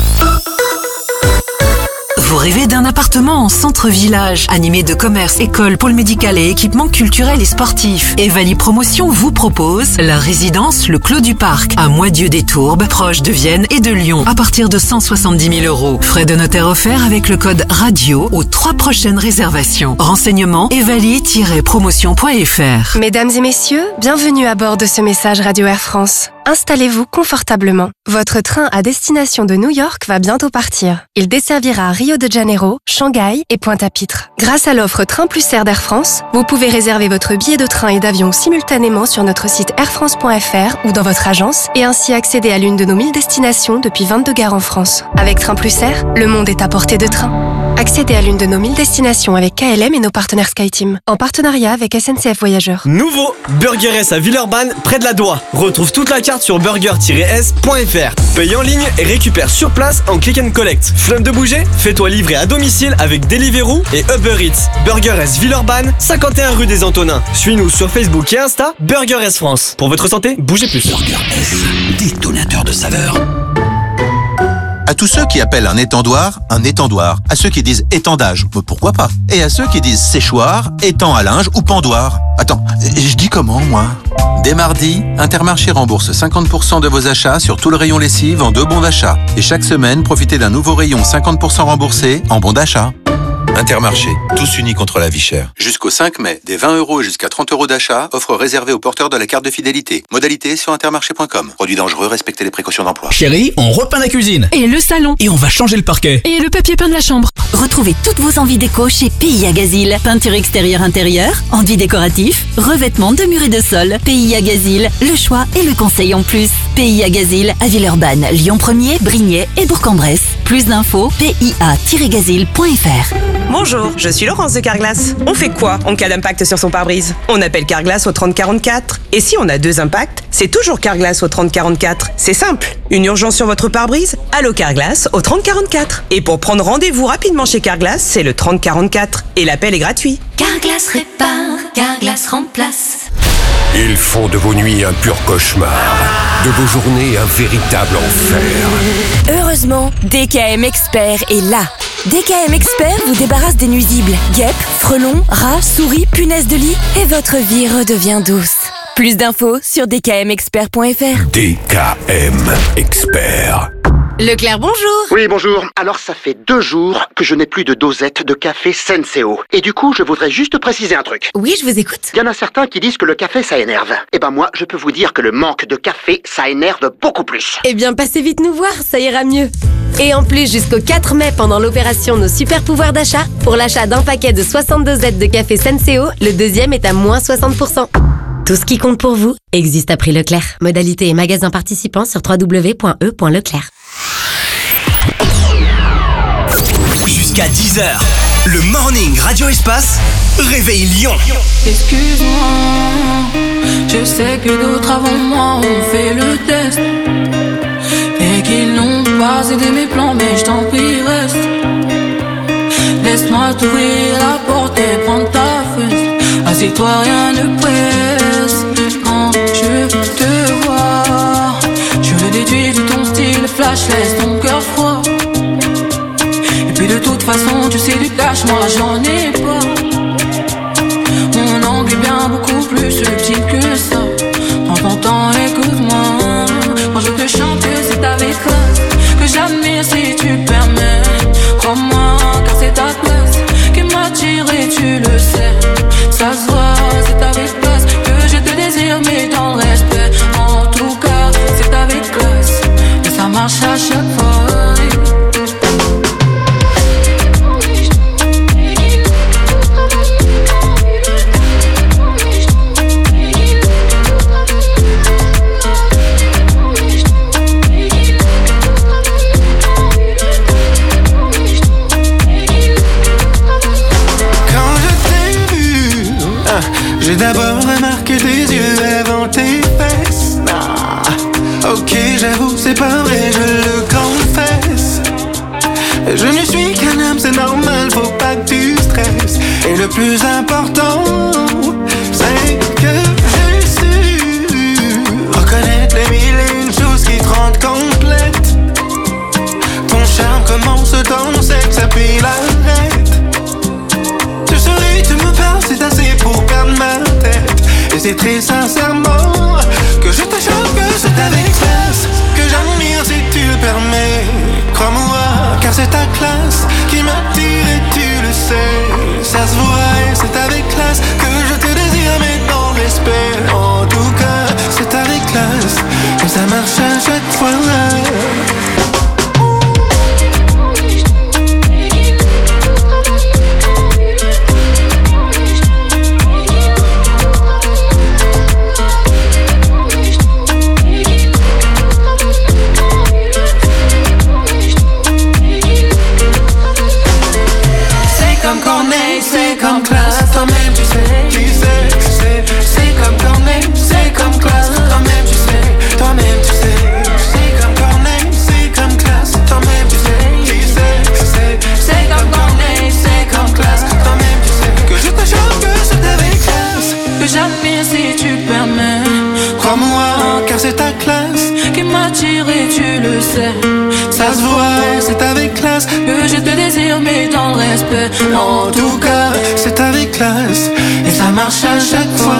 Vous rêvez d'un appartement en centre-village, animé de commerce, école, pôle médical et équipements culturels et sportifs. Evali Promotion vous propose la résidence Le Clos du Parc, à Moitié-des-Tourbes, proche de Vienne et de Lyon, à partir de cent soixante-dix mille euros. Frais de notaire offerts avec le code radio aux trois prochaines réservations. Renseignements evali tiret promotion point f r. Mesdames et messieurs, bienvenue à bord de ce message Radio Air France. Installez-vous confortablement. Votre train à destination de New York va bientôt partir. Il desservira Rio de Janeiro, Shanghai et Pointe-à-Pitre. Grâce à l'offre Train Plus Air d'Air France, vous pouvez réserver votre billet de train et d'avion simultanément sur notre site air france point f r ou dans votre agence et ainsi accéder à l'une de nos mille destinations depuis vingt-deux gares en France. Avec Train Plus Air, le monde est à portée de train. Accédez à l'une de nos mille destinations avec K L M et nos partenaires SkyTeam, en partenariat avec S N C F Voyageurs. Nouveau Burger S à Villeurbanne, près de la Doua. Retrouve toute la carte sur burger tiret s point f r. Paye en ligne et récupère sur place en click and collect. Flemme de bouger ? Fais-toi livrer à domicile avec Deliveroo et Uber Eats. Burger S Villeurbanne, cinquante et un rue des Antonins. Suis-nous sur Facebook et Insta, Burger S France. Pour votre santé, bougez plus. Burger S, détonateur de saveur. À tous ceux qui appellent un étendoir un étendoir, à ceux qui disent étendage, pourquoi pas, et à ceux qui disent séchoir, étang à linge ou pendoir. Attends, je dis comment moi ? Dès mardi, Intermarché rembourse cinquante pour cent de vos achats sur tout le rayon lessive en deux bons d'achat. Et chaque semaine, profitez d'un nouveau rayon cinquante pour cent remboursé en bons d'achat. Intermarché, tous unis contre la vie chère. Jusqu'au cinq mai, des vingt euros et jusqu'à trente euros d'achat, offre réservée aux porteurs de la carte de fidélité. Modalité sur intermarché point com. Produit dangereux, respectez les précautions d'emploi. Chérie, on repeint la cuisine. Et le salon. Et on va changer le parquet. Et le papier peint de la chambre. Retrouvez toutes vos envies déco chez P I A Gazil. Peinture extérieure intérieure, enduit décoratif, revêtement de mur et de sol. P I A Gazil, le choix et le conseil en plus. P I A Gazil à Villeurbanne, Lyon premier, Brignais et Bourg-en-Bresse. Plus d'infos, p i a tiret gazil point f r. Bonjour, je suis Laurence de Carglass. On fait quoi en cas d'impact sur son pare-brise ? On appelle Carglass au trente quarante-quatre. Et si on a deux impacts, c'est toujours Carglass au trente quarante-quatre. C'est simple. Une urgence sur votre pare-brise ? Allô Carglass au trente quarante-quatre. Et pour prendre rendez-vous rapidement chez Carglass, c'est le trente quarante-quatre. Et l'appel est gratuit. Carglass répare, Carglass remplace. Ils font de vos nuits un pur cauchemar, de vos journées un véritable enfer. Heureusement, D K M Expert est là. D K M Expert vous débarrasse des nuisibles, guêpes, frelons, rats, souris, punaises de lit et votre vie redevient douce. Plus d'infos sur d k m expert point f r. D K M Expert. Leclerc, bonjour. Oui, bonjour. Alors, ça fait deux jours que je n'ai plus de dosette de café Senseo. Et du coup, je voudrais juste préciser un truc. Oui, je vous écoute. Il y en a certains qui disent que le café, ça énerve. Eh ben moi, je peux vous dire que le manque de café, ça énerve beaucoup plus. Eh bien, passez vite nous voir, ça ira mieux. Et en plus, jusqu'au quatre mai, pendant l'opération Nos Super Pouvoirs d'achat, pour l'achat d'un paquet de soixante-deux Z de café Senseo, le deuxième est à moins soixante pour cent. Tout ce qui compte pour vous existe à prix Leclerc. Modalité et magasin participants sur w w w point e point leclerc. Jusqu'à dix heures, le Morning Radio Espace réveille Lyon. Excuse-moi, je sais que d'autres avant moi ont fait le test et pas aider mes plans, mais je t'en prie, reste. Laisse-moi t'ouvrir la porte et prendre ta fesse. Assieds-toi, rien ne presse. Quand je te vois, je le déduis de ton style flash, laisse ton cœur froid. Et puis de toute façon, tu sais du cash, moi j'en ai pas. Mon angle est bien beaucoup plus subtil que ça. Prends ton temps, écoute-moi. Quand je te chante, c'est avec classe que j'admire si tu permets. Crois-moi, car c'est ta place qui m'attire et tu le sais. Ça se voit, c'est avec classe que je te désire, mais dans le respect. En tout cas, c'est avec classe et ça marche à chaque fois. J'ai d'abord remarqué tes yeux avant tes fesses. Ah, ok, j'avoue, c'est pas vrai, je le confesse. Je ne suis qu'un homme, c'est normal, faut pas que tu stresses. Et le plus important, c'est que j'ai su reconnaître les mille et une choses qui te rendent complète. Ton charme commence dans sexe, puis l'arrête. Tu souris, tu me parles, c'est assez pour perdre ma tête. Et c'est très sincèrement que je te choque, que c'est avec classe que j'admire si tu le permets. Crois-moi, car c'est ta classe qui m'attire et tu le sais. Ça se voit et c'est avec classe que je te désire, mais dans le respect. En tout cas, c'est avec classe que ça marche à chaque fois. C'est comme classe, toi-même tu sais, tu sais, tu sais. C'est comme Corneille, c'est comme classe, toi-même tu sais, toi-même tu sais. C'est comme Corneille, c'est comme classe, toi-même tu sais, tu sais, tu sais. C'est comme Corneille, c'est comme classe, toi-même tu sais. Que je te choque, que c'est avec classe que j'admire si tu permets. Crois-moi, car c'est ta classe qui m'attire et tu le sais. Ça se voit, c'est avec classe que je te désire, mais dans le respect. En tout cas, c'est avec classe et ça marche à chaque fois.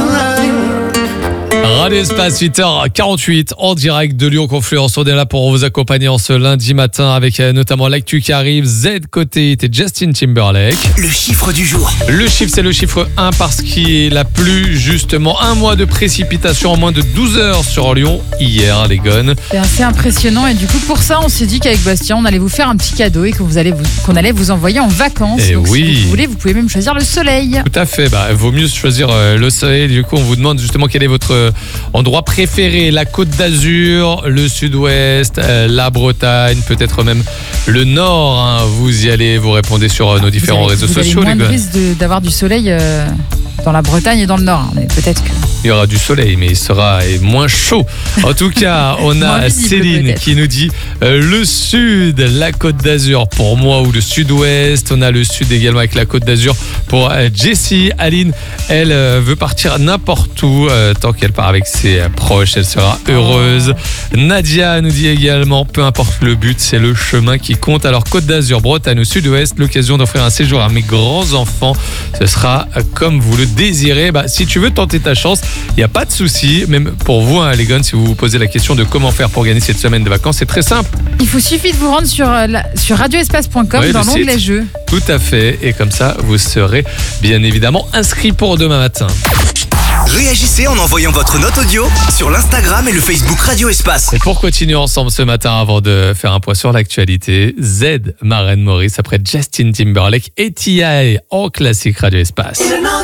Radio Espace, huit heures quarante-huit, en direct de Lyon Confluence. On est là pour vous accompagner en ce lundi matin avec notamment l'actu qui arrive, Z Côté et Justin Timberlake. Le chiffre du jour. Le chiffre, c'est le chiffre un parce qu'il a plu justement un mois de précipitation en moins de douze heures sur Lyon hier, les gones. C'est assez impressionnant et du coup pour ça on s'est dit qu'avec Bastien on allait vous faire un petit cadeau et que vous allez vous, qu'on allait vous envoyer en vacances. Et donc, oui. Si vous voulez, vous pouvez même choisir le soleil. Tout à fait, bah, vaut mieux choisir euh, le soleil. Du coup on vous demande justement quel est votre endroit préféré, la Côte d'Azur, le Sud-Ouest, euh, la Bretagne, peut-être même le Nord. Hein. Vous y allez, vous répondez sur euh, nos différents vous avez, réseaux vous sociaux. Vous avez moins les de risque de, d'avoir du soleil euh, dans la Bretagne et dans le Nord. Hein. Mais peut-être que... Il y aura du soleil, mais il sera moins chaud. En tout cas, on a Céline qui nous dit euh, le Sud, la Côte d'Azur pour moi, ou le Sud-Ouest. On a le Sud également avec la Côte d'Azur pour euh, Jessie. Aline, elle euh, veut partir n'importe où euh, tant qu'elle part avec ses euh, proches, elle sera heureuse. Nadia nous dit également, peu importe le but, c'est le chemin qui compte. Alors Côte d'Azur, Bretagne ou Sud-Ouest, l'occasion d'offrir un séjour à mes grands-enfants. Ce sera euh, comme vous le désirez. Bah, si tu veux tenter ta chance, il n'y a pas de souci, même pour vous, hein, les gars, si vous vous posez la question de comment faire pour gagner cette semaine de vacances, c'est très simple. Il faut suffit de vous rendre sur, la, sur radio espace point com oui, dans l'onglet jeux. Tout à fait, et comme ça, vous serez bien évidemment inscrit pour demain matin. Réagissez en envoyant votre note audio sur l'Instagram et le Facebook Radio Espace. Et pour continuer ensemble ce matin, avant de faire un point sur l'actualité, Z, Maren Morris, après Justin Timberlake et T I en classique Radio Espace.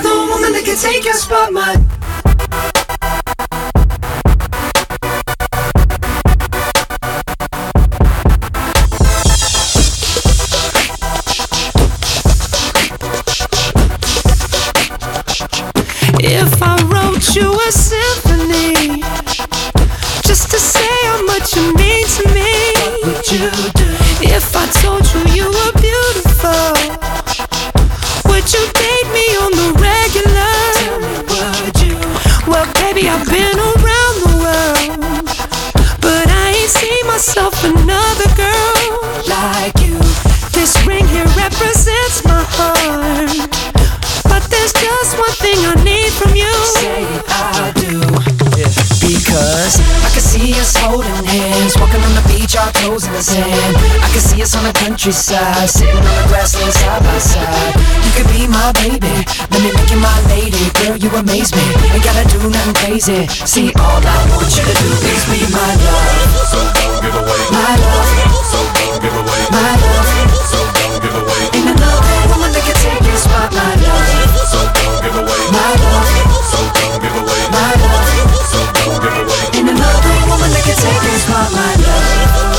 If I wrote you a symphony just to say how much you mean to me, you do? If I told you you were beautiful, would you date me on the regular? Tell me, would you? Well, baby, I've been around the world, but I ain't seen myself another girl like you. This ring here represents my heart, but there's just one thing I need from you. Say I do. Yeah. Because I can see us holding hands, walking on the beach, our toes in the sand. I can see us on the countryside, sitting on the grassland side by side. You could be my baby, let me make you my lady. Girl, you amaze me, ain't gotta do nothing crazy. See, all I want you to do is be my love. So don't give away my love. So don't give away my love. So don't give away. Ain't another woman that can take your spot, my love. So don't give away my love. So don't give away my love. So don't give away. Ain't another woman that can take your spot, my love.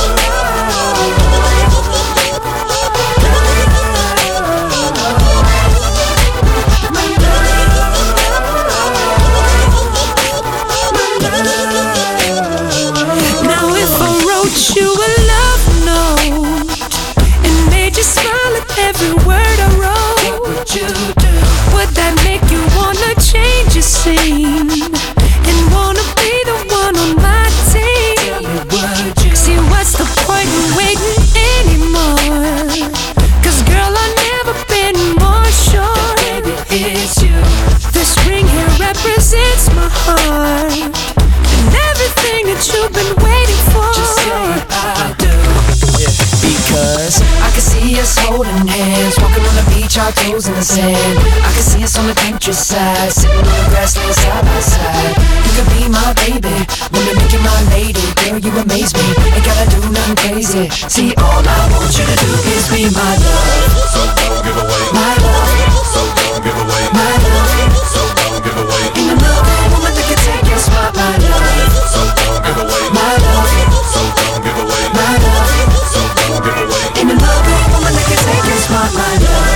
Now if I wrote you a love note and made you smile at every word I wrote, what would you do? Would that make you wanna change your scene and wanna be the one on my team? Tell me, would you? See, what's the point in waiting anymore? Cause girl, I've never been more sure that baby, it's you. This ring here represents my heart and everything that you've been waiting for. Just say I do. Yeah. Because I can see us holding hands, walking on the beach, our toes in the sand. I can see us on the countryside, sitting on the grassland side by side. You could be my baby, let me make you my lady. Girl, you amaze me, ain't gotta do nothing crazy. See, all I want you to do is be my love. So don't give away my love. So don't give away my love. So don't give away. Ain't another woman that can take your spot, my love. So don't give away my love. So don't give away my love. So don't give away. Ain't another woman that can take your spot, my love.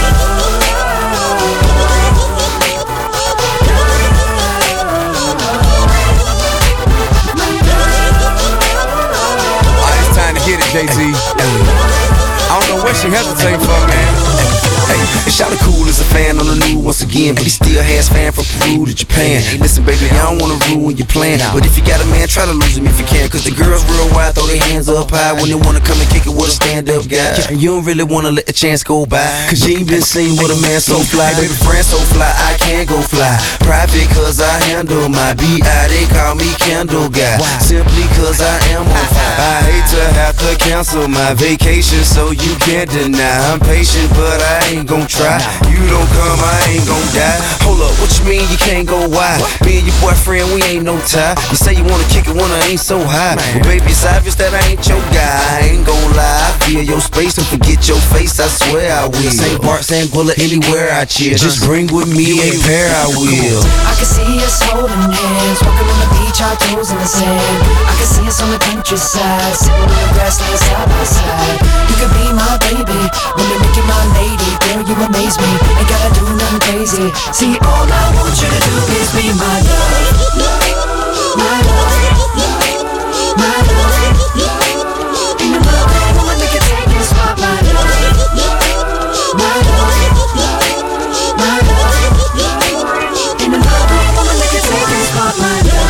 It's time to hit it, Jay-Z. I don't know what she hesitating for, man. Hey, and Shawty cool as a fan on the news once again, but he still has fan from Peru to Japan. Hey, listen, baby, I don't wanna ruin your plan, but if you got a man, try to lose him if you can. Cause the girls real wild, throw their hands up high when they wanna come and kick it with a stand-up guy. And you don't really wanna let the chance go by, cause you ain't been seen with a man so fly. Baby, friend so fly, I can't go fly. Private cause I handle my B I, they call me Candle Guy. Simply cause I am on fire. I hate to have to cancel my vacation, so you can't deny. I'm patient, but I ain't gon' try. You don't come, I ain't gon' die. Hold up, what you mean you can't go wide? Me and your boyfriend, we ain't no tie. You say you wanna kick it when I ain't so high. Well, baby, it's obvious that I ain't your guy. I ain't gon' lie, I feel your space and forget your face, I swear I will. Saint Bart, Saint Bullet, anywhere I chill. Just bring with me a pair, I will. I can see us holding hands, walking on the beach, our toes in the sand. I can see us on the countryside, sitting on the grassland side by side. You could be my baby, let me make you my lady. Girl, you amaze me, ain't gotta do nothing crazy. See, all I want you to do is be my love. My love. My love. Ain't another woman that can take your spot, my love. My love. My love. Ain't another woman that can take your spot, my love.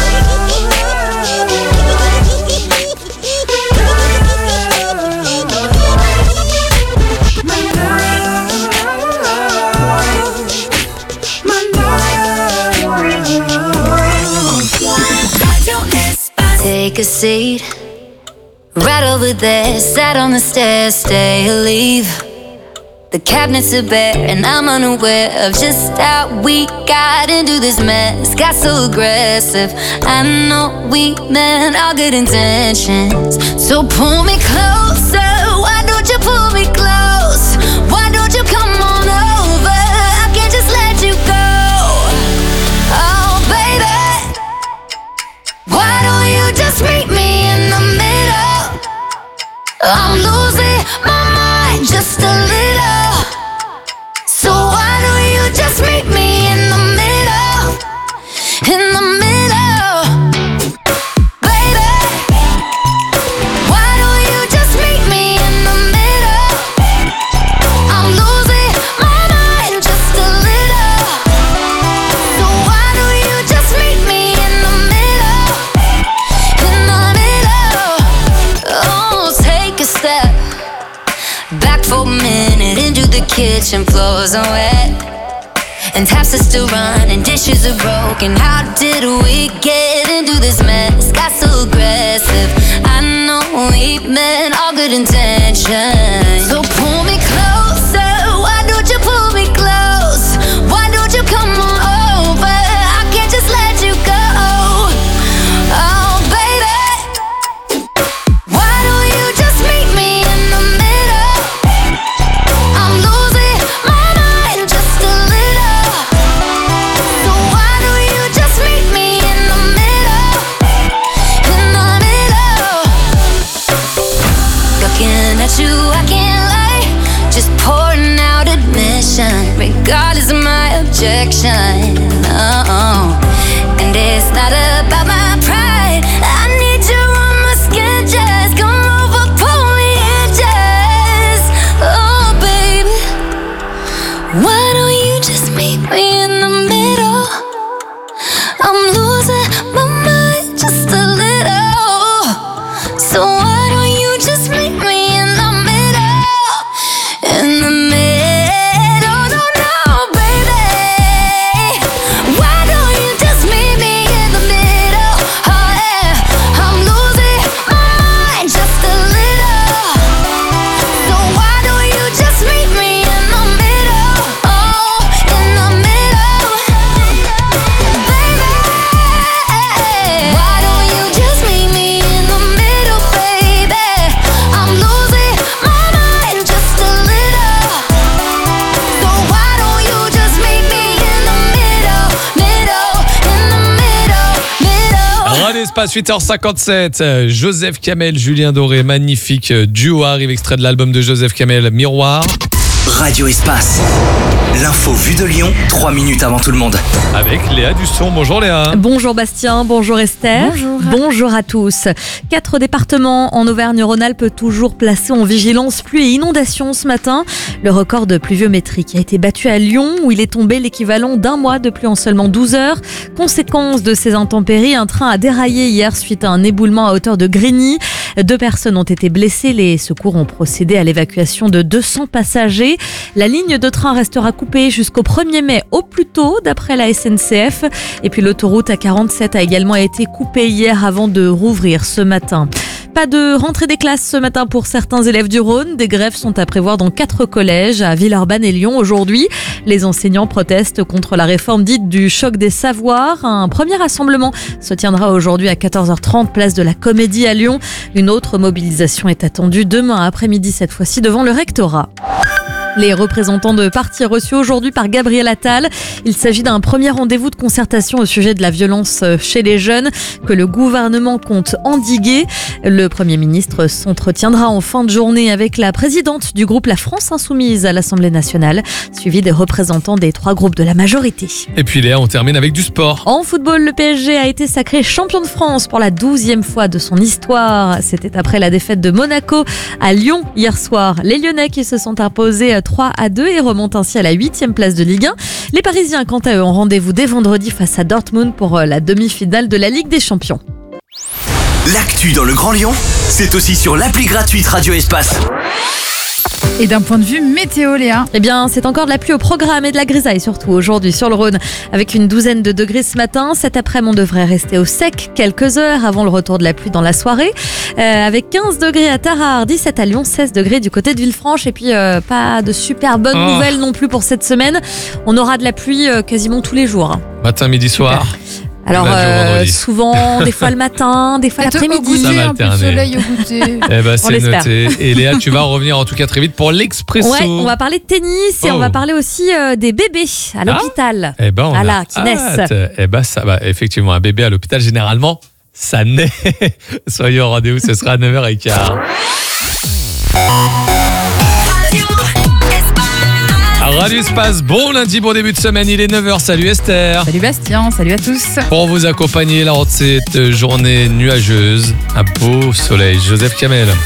Take a seat, right over there, sat on the stairs, stay or leave. The cabinets are bare and I'm unaware of just how we got into this mess. Got so aggressive, I know we meant all good intentions. So pull me closer, why don't you pull me close? Why don't you come on over, I can't just let you go. Oh baby, why don't you just meet me in the middle? I'm losing my mind just a little. So why don't you just meet me in the middle? In the middle. Baby, why don't you just meet me kitchen floors are wet, and taps are still running, dishes are broken. How did we get into this mess? Got so aggressive. I know we meant all good intentions. So pull me closer. Why don't you pull me close? Why don't you come on over? I can't just let you go. Oh baby, why don't you just meet me in the middle? I'm losing my mind just a little. So why don't you just meet me in the middle? In the middle. Looking at you, I can't lie. Just pouring out admission, regardless of my objection. Oh, and it's not about my pride. I need you on my skin, just come over, pull me in, just. Oh, baby, why don't you just meet me in the middle? I'm losing my mind just a little. So why don't you just meet me in the middle? In the middle, no, no, baby. Why don't you just meet me in the middle? Oh yeah, I'm losing my mind just a little. So why don't you just meet me in the middle? Oh, in the middle, baby. Why don't you just meet me in the middle, baby? I'm losing my mind just a little. So why don't you just meet me in the middle, middle, in the middle, middle. Radio Espace, huit heures cinquante-sept. Euh, Joseph Kamel, Julien Doré, magnifique euh, duo arrive, extrait de l'album de Joseph Kamel, Miroir. Radio Espace. L'info vue de Lyon, trois minutes avant tout le monde. Avec Léa Dusson. Bonjour Léa. Bonjour Bastien, bonjour Esther. Bonjour. Bonjour à tous. Quatre départements en Auvergne-Rhône-Alpes toujours placés en vigilance pluie et inondation ce matin. Le record de pluviométrie qui a été battu à Lyon où il est tombé l'équivalent d'un mois de pluie en seulement douze heures. Conséquence de ces intempéries, un train a déraillé hier suite à un éboulement à hauteur de Grigny. Deux personnes ont été blessées. Les secours ont procédé à l'évacuation de deux cents passagers. La ligne de train restera coupée jusqu'au premier mai au plus tôt, d'après la S N C F. Et puis l'autoroute A quarante-sept a également été coupée hier avant de rouvrir ce matin. Pas de rentrée des classes ce matin pour certains élèves du Rhône. Des grèves sont à prévoir dans quatre collèges à Villeurbanne et Lyon aujourd'hui. Les enseignants protestent contre la réforme dite du choc des savoirs. Un premier rassemblement se tiendra aujourd'hui à quatorze heures trente, place de la Comédie à Lyon. Une autre mobilisation est attendue demain après-midi, cette fois-ci devant le rectorat. Les représentants de partis reçus aujourd'hui par Gabriel Attal. Il s'agit d'un premier rendez-vous de concertation au sujet de la violence chez les jeunes que le gouvernement compte endiguer. Le Premier ministre s'entretiendra en fin de journée avec la présidente du groupe La France Insoumise à l'Assemblée nationale, suivi des représentants des trois groupes de la majorité. Et puis Léa, on termine avec du sport. En football, le P S G a été sacré champion de France pour la douzième fois de son histoire. C'était après la défaite de Monaco à Lyon hier soir. Les Lyonnais qui se sont imposés trois à deux et remontent ainsi à la huitième place de Ligue un. Les Parisiens, quant à eux, ont rendez-vous dès vendredi face à Dortmund pour la demi-finale de la Ligue des Champions. L'actu dans le Grand Lyon, c'est aussi sur l'appli gratuite Radio Espace. Et d'un point de vue météo, Léa? Eh bien, c'est encore de la pluie au programme et de la grisaille surtout aujourd'hui sur le Rhône. Avec une douzaine de degrés ce matin, cet après-midi on devrait rester au sec quelques heures avant le retour de la pluie dans la soirée. Euh, avec quinze degrés à Tarare, dix-sept à Lyon, seize degrés du côté de Villefranche. Et puis euh, pas de super bonnes oh. nouvelles non plus pour cette semaine. On aura de la pluie euh, quasiment tous les jours. Matin, midi, soir. Alors euh, souvent, des fois le matin, des fois l'après-midi. Ça va un peu de soleil au goûter. Eh ben, c'est noté. Et Léa, tu vas revenir en tout cas très vite pour l'Expresso. Ouais, on va parler de tennis et oh. on va parler aussi euh, des bébés à l'hôpital. Ah, eh ben, on voilà, a qui naissent. Eh ben, ça va. Effectivement, un bébé à l'hôpital, généralement, ça naît. Soyez au rendez-vous, ce sera à neuf heures quinze. Radio Espace, bon lundi, bon début de semaine, il est neuf heures, salut Esther. Salut Bastien, salut à tous. Pour vous accompagner lors de cette journée nuageuse, un beau soleil, Joseph Kamel.